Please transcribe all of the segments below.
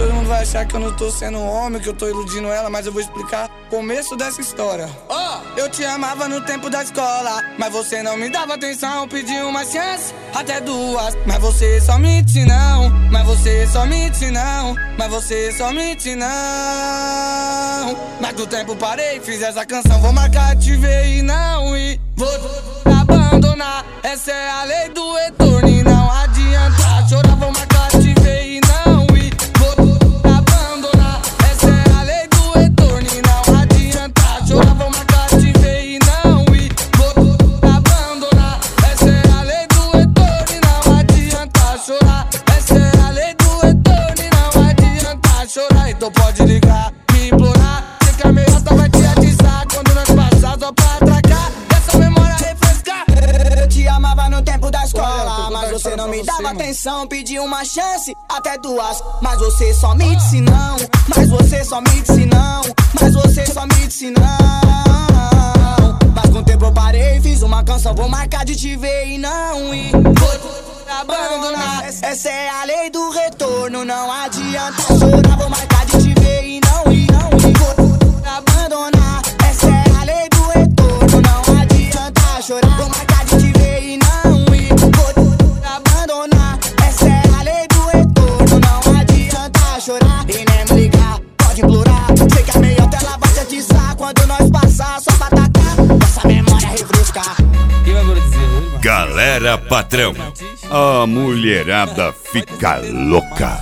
todo mundo vai achar que eu não tô sendo homem, que eu tô iludindo ela, mas eu vou explicar o começo dessa história. Eu te amava no tempo da escola, mas você não me dava atenção. Pedi uma chance, até duas, mas você só mente não. Mas você só mente não. Mas você só mente não. Mas do tempo parei, fiz essa canção, vou marcar, te ver e não ir. Vou abandonar, essa é a lei do retorno e não adianta chorar, vou marcar, te ver e não ir. Vou abandonar, essa é a lei do retorno e não adianta chorar, vou marcar, te ver e não ir. Vou abandonar, essa é a lei do retorno e não adianta chorar. Essa é a lei do retorno e não adianta chorar. Então pode ligar, me implorar, sei que a meiota vai te atiçar quando nós passar só pra atracar. Essa memória refrescar. Eu te amava no tempo da escola, mas você não me dava atenção. Pedi uma chance, até duas, mas você só me disse não. Mas você só me disse não. Mas você só me disse não. Mas com o tempo eu parei, fiz uma canção, vou marcar de te ver e não ir. Vou abandonar, essa é a lei do retorno, não adianta chorar, vou marcar de te ver e não ir. Vou abandonar, essa é a lei do retorno, não adianta chorar, vou marcar de te ver e não ir. Vou abandonar, essa é a lei do retorno, não adianta chorar e nem me ligar, pode implorar, sei que a meiota ela vai te atiçar quando nós passar só pra atacar, essa memória refrescar. Galera Patrão, a mulherada fica louca.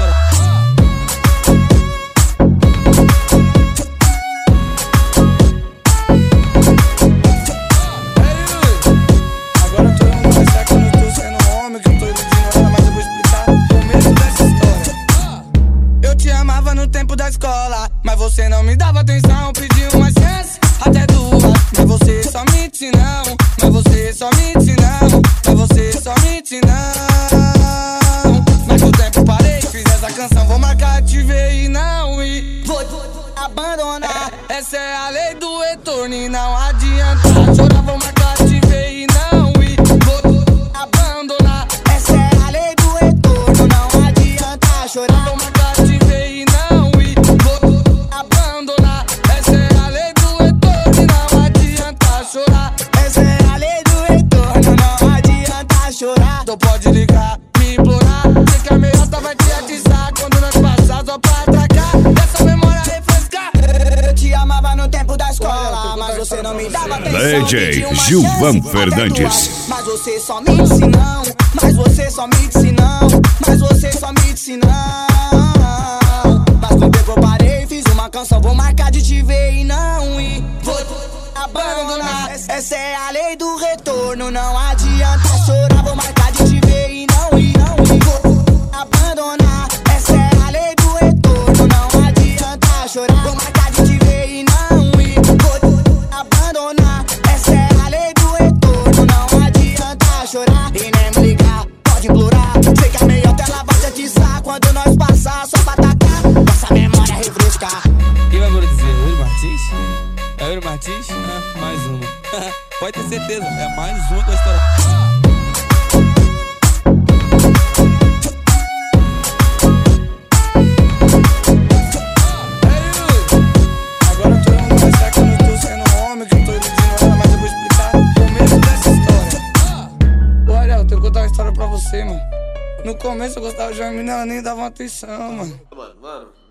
Agora todo mundo vai achar que eu não tô sendo homem, que eu tô iludindo ela, mas eu vou explicar o começo dessa história. Eu te amava no tempo da escola, mas você não me dava atenção. Pedi uma chance, até duas, mas você só mente não. Mas você só mente não. Mas você só mente não. Mas com o tempo parei, fiz essa canção, vou marcar, te ver e não ir. Vou abandonar, Essa é a lei do retorno e não adianta chorar, vou marcar, te ver e não ir. Vou abandonar, essa é a lei do retorno, não adianta chorar, vou marcar, te ver e não ir. Vou abandonar, essa é a lei do retorno e não adianta chorar. essa é a lei do retorno, não adianta chorar. Então pode ligar, me implorar, sei que a meiota vai te atiçar quando nós passar só pra atracar. Essa memória refrescar. Eu te amava no tempo da escola, mas você não me dava atenção. DJ Pedi uma Gilvan chance, Fernandes. até duas, mas você só me disse não. Mas você só me disse não. Mas você só me disse não. Mas com o tempo eu parei, fiz uma canção, vou marcar de te ver e não ir. Vou abandonar, essa é a lei do retorno, não adianta chorar, vou marcar de te ver e não ir. Vou abandonar, essa é a lei do retorno, não adianta chorar, vou marcar de te ver e não ir. Vou abandonar, essa é a lei do retorno, não adianta chorar e nem me ligar, pode implorar, sei que a meiota ela vai te atiçar quando nós passar só pra atacar, essa memória refrescar. Quem vai dizer? Yuri Martins? É Yuri Martins? Ah, mais uma. Pode ter certeza, é mais uma da história. Agora todo mundo vai achar que eu não tô sendo homem, que eu tô iludindo ela, mas eu vou explicar o começo dessa história. Olha, eu tenho que contar uma história pra você, mano. No começo eu gostava de uma menina, ela nem dava uma atenção, mano. Mano.